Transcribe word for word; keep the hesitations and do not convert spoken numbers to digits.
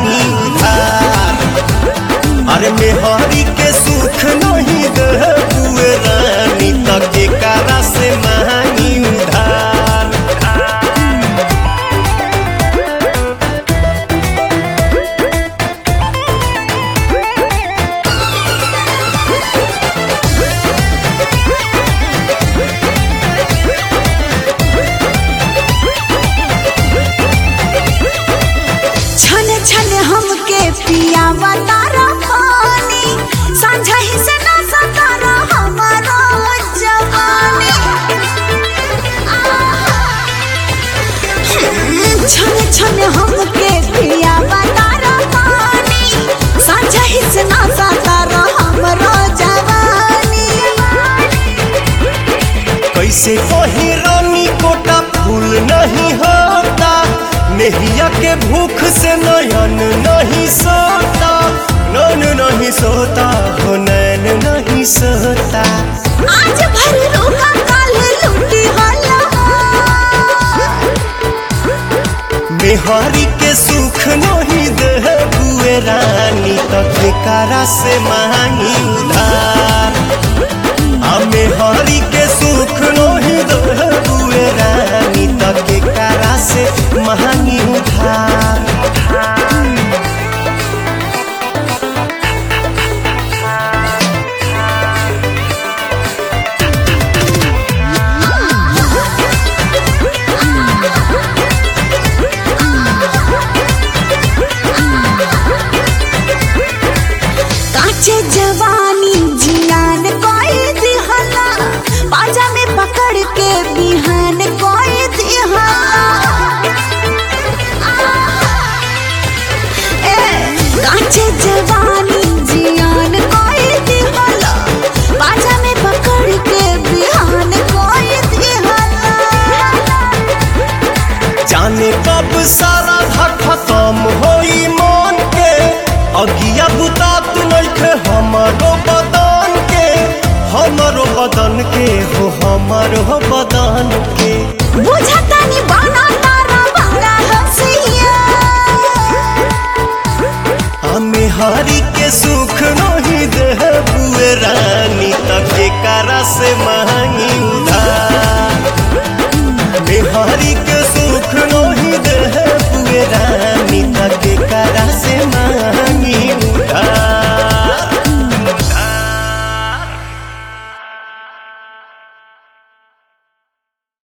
मांगी उधार। अरे मेहरी के सुख नहीं दे बुए रानी त केकरा से मांगी उधार। छन छन हमके पिया तारा पानी, सांझा ही से ना सतारा हमारा जवानी। छन छन हमके पिया तारा पानी, सांझा ही से ना सतारा हमारा जवानी। कैसे कहीं रानी कोटा फूल नहीं होता, नेहिया के भूख से नयन नहीं सोता, नैन नहीं सोता हो नैन नहीं सोता। आज भर रोका काल लूटी होला, मेहरी के सुख नहीं दे बुए रानी त केकरा से मांगी उधार। आ मेहरी के सुख नहीं दे बुए रानी त केकरा से मांगी उधार। काचे जवानी जियान कोई दिहला, पाजा में पकड़ के बिहान कोई दिहला। ए काचे जवानी जियान कोई दिहला, पाजा में पकड़ के बिहान कोई दिहला। जाने कब सारा खत्म होई मन के, अगिया बुतात नइखे हमरो बदन के, हमरो बदन के हो हमरो बदन के। बुझता नहीं बना तारा बड़ा हंसिया, हमें हरी के सुख नहीं दे बुए रानी त केकरा से